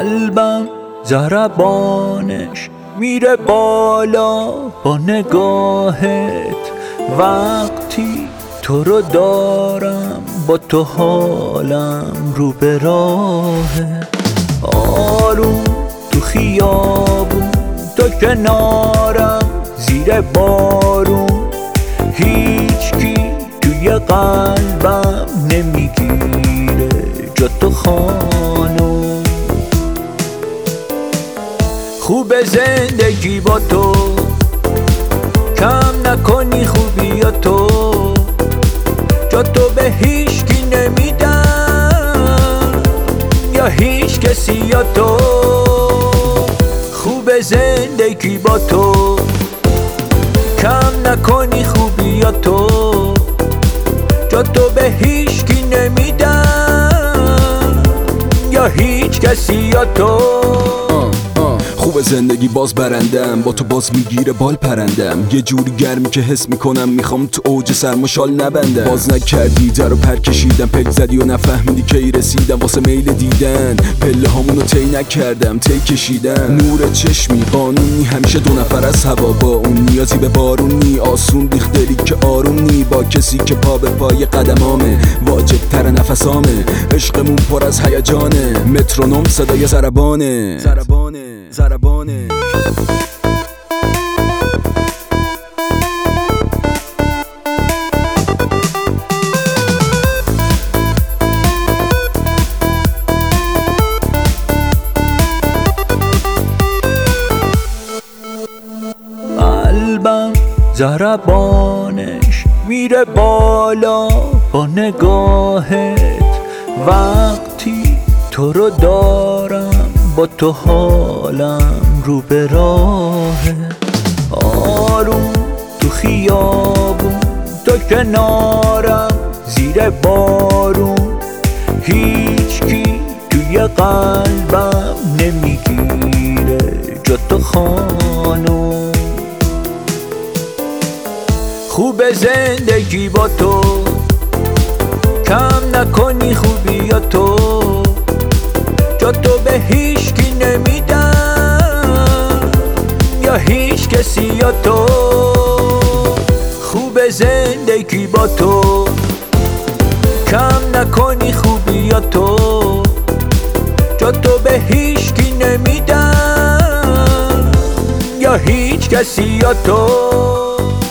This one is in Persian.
قلبم ضربانش میره بالا با نگاهت، وقتی تو رو دارم با تو حالم رو به راهه. آروم تو خیابون تو کنارم زیر بارون، هیچکی توی قلبم نمیگیره جا تو خانم. خوب زندگی با تو، کم نکنی خوبی تو، جا تو به هیچکی نمیدم یا هیچ کسی یا تو. خوب زندگی با تو، کم نکنی خوبی یا تو، جا تو به هیچکی نمیدم یا هیچ کسی یا تو. خوب زندگی باز برندم، با تو باز میگیره بال پرندم، یه جوری گرمی که حس میکنم میخوام تو اوج سرما شال نبندم. باز نکردی در و پر کشیدم، پک زدی و نفهمیدی کی رسیدم، واسه میل دیدن پله هامونو طی نکردم طی کشیدم. نور چشمی قانونی همیشه دو نفر از هوا، با اون نیازی به بارونی، آسون ریخت دلی که آروم با کسی که پا به پای قدمامه، واجب تر نفسامه، عشقمون پر از هیجانه، مترونوم صدای ضربانه. قلبم ضربانش میره بالا با نگاهت، وقتی تو رو دارم با تو حالم رو به راهه. آروم تو خیابون تو کنارم زیر بارون، هیچکی توی قلبم نمیگیره جا تو خانم. خوب زندگی با تو، کم نکنی خوبی یا تو، جا تو به هیچکی نمیدم یا هیچ کسی یا تو. خوب زندگی با تو، کم نکنی خوبی یا تو، جا تو به هیچکی نمیدم یا هیچ کسی یا تو.